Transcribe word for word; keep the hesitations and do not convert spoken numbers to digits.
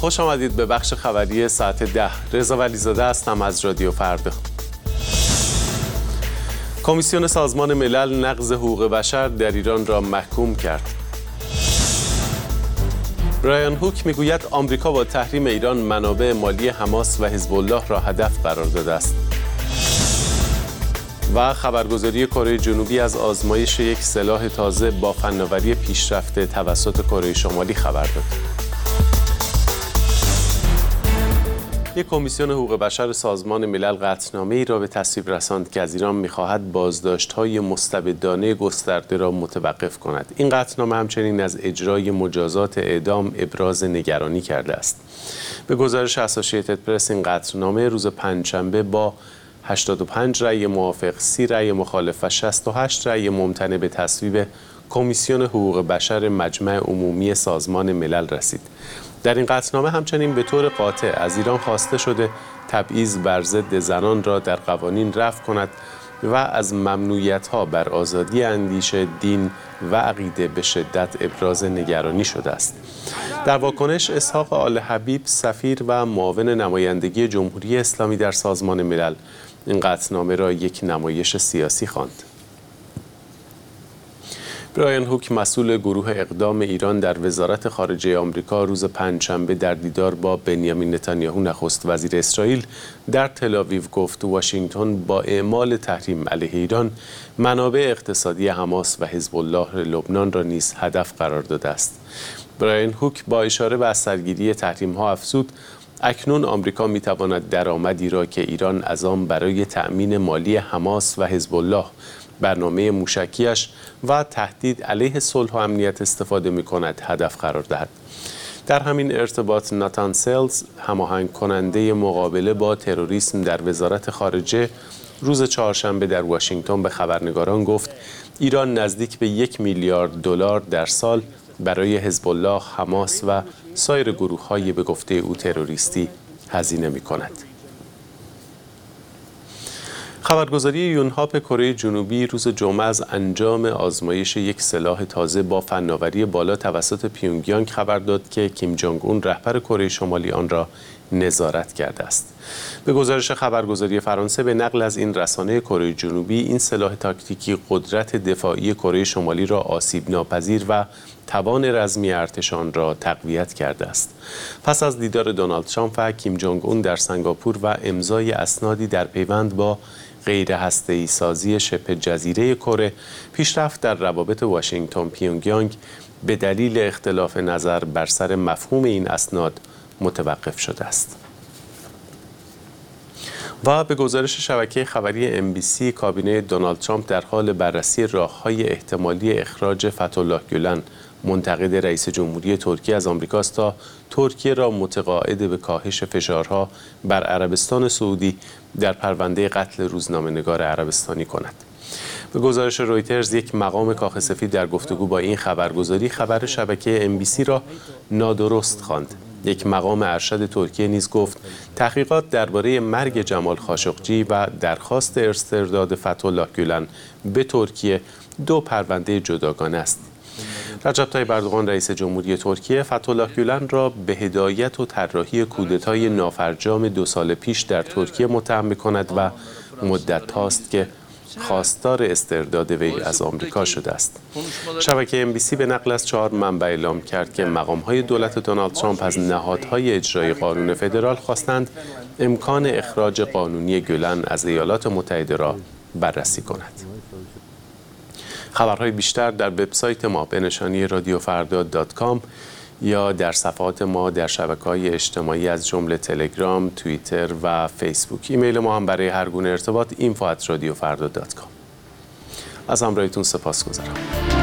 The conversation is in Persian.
خوش آمدید به بخش خبری ساعت ده. رضا ولیزاده هستم از رادیو فردا. کمیسیون سازمان ملل نقض حقوق بشر در ایران را محکوم کرد. برایان هوک میگوید آمریکا با تحریم ایران منابع مالی حماس و حزب الله را هدف قرار داده است. و خبرگزاری کره جنوبی از آزمایش یک سلاح تازه با فناوری پیشرفته توسط کره شمالی خبر داد. یک کمیسیون حقوق بشر سازمان ملل قطعنامه‌ای را به تصویب رساند که از ایران می‌خواهد بازداشت‌های مستبدانه گسترده را متوقف کند. این قطعنامه همچنین از اجرای مجازات اعدام ابراز نگرانی کرده است. به گزارش اسوسییتد پرس این قطعنامه روز پنجشنبه با هشتاد و پنج رأی موافق، سی رأی مخالف و شصت و هشت رأی ممتنع به تصویب کمیسیون حقوق بشر مجمع عمومی سازمان ملل رسید. در این قطعنامه همچنین به طور قاطع از ایران خواسته شده تبعیض بر ضد زنان را در قوانین رفع کند و از ممنوعیت‌ها بر آزادی اندیشه، دین و عقیده به شدت ابراز نگرانی شده است. در واکنش اسحاق آل حبیب سفیر و معاون نمایندگی جمهوری اسلامی در سازمان ملل این قطعنامه را یک نمایش سیاسی خواند. برایان هوک مسئول گروه اقدام ایران در وزارت خارجه آمریکا روز پنجشنبه در دیدار با بنیامین نتانیاهو نخست وزیر اسرائیل در تل‌آویو گفت واشنگتن با اعمال تحریم علیه ایران منابع اقتصادی حماس و حزب الله لبنان را نیز هدف قرار داده است. برایان هوک با اشاره به از سرگیری تحریم‌ها افزود اکنون آمریکا می‌تواند درآمدی را که ایران از آن برای تأمین مالی حماس و حزب الله برنامه موشکیش و تهدید علیه صلح و امنیت استفاده می‌کند هدف قرار دهد. در همین ارتباط ناتان سیلز هماهنگ کننده مقابله با تروریسم در وزارت خارجه روز چهارشنبه در واشنگتن به خبرنگاران گفت ایران نزدیک به یک میلیارد دلار در سال برای حزب الله، حماس و سایر گروه‌های به گفته او تروریستی هزینه می‌کند. خبرگزاری یونهاپ کره جنوبی روز جمعه از انجام آزمایش یک سلاح تازه با فناوری بالا توسط پیونگیانگ خبر داد که کیم جونگ اون رهبر کره شمالی آن را نظارت کرده است. به گزارش خبرگزاری فرانسه به نقل از این رسانه کره جنوبی این سلاح تاکتیکی قدرت دفاعی کره شمالی را آسیب ناپذیر و توان رزمی ارتش آن را تقویت کرده است. پس از دیدار دونالد ترامپ و کیم جونگ اون در سنگاپور و امضای اسنادی در پیوند با غیر هسته‌ای سازی شبه جزیره کره، پیشرفت در روابط واشنگتن پیونگیانگ به دلیل اختلاف نظر بر سر مفهوم این اسناد متوقف شده است. و به گزارش شبکه خبری ام بی سی کابینه دونالد ترامپ در حال بررسی راه‌های احتمالی اخراج فتح‌الله گولن منتقد رئیس جمهوری ترکیه از آمریکاست تا ترکیه را متقاعد به کاهش فشارها بر عربستان سعودی در پرونده قتل روزنامه‌نگار عربستانی کند. به گزارش رویترز یک مقام کاخ سفید در گفتگو با این خبرگزاری خبر شبکه ام بی سی را نادرست خواند. یک مقام ارشد ترکیه نیز گفت تحقیقات درباره مرگ جمال خاشقجی و درخواست استرداد فتح‌الله گولن به ترکیه دو پرونده جداگانه است. رجب طیب اردوغان رئیس جمهوری ترکیه فتح‌الله گولن را به هدایت و طراحی کودتای نافرجام دو سال پیش در ترکیه متهم می‌کند و مدت هاست که خواستار استرداد وی از آمریکا شده است. شبکه ام بی سی به نقل از چهار منبع اعلام کرد که مقام‌های دولت دونالد ترامپ از نهادهای اجرایی قانون فدرال خواستند امکان اخراج قانونی گولن از ایالات متحده را بررسی کند. خبرهای بیشتر در وبسایت ما به نشانی رادیو فردا دات کام یا در صفحات ما در شبکه‌های اجتماعی از جمله تلگرام، توییتر و فیسبوک. ایمیل ما هم برای هر گونه ارتباط اینفو ات رادیو فردا دات کام. از همراهیتون سپاسگزارم.